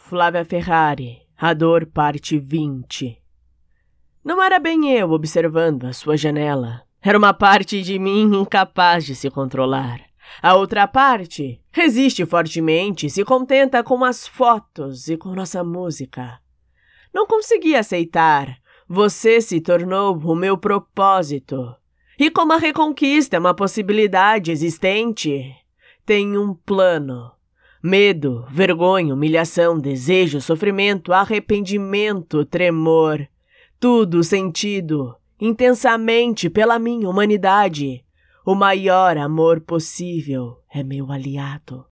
Flávia Ferrari, A Dor, parte 20. Não era bem eu observando a sua janela. Era uma parte de mim incapaz de se controlar. A outra parte resiste fortemente, se contenta com as fotos e com nossa música. Não consegui aceitar. Você se tornou o meu propósito. E como a reconquista é uma possibilidade existente, tenho um plano. Medo, vergonha, humilhação, desejo, sofrimento, arrependimento, tremor. Tudo sentido intensamente pela minha humanidade. O maior amor possível é meu aliado.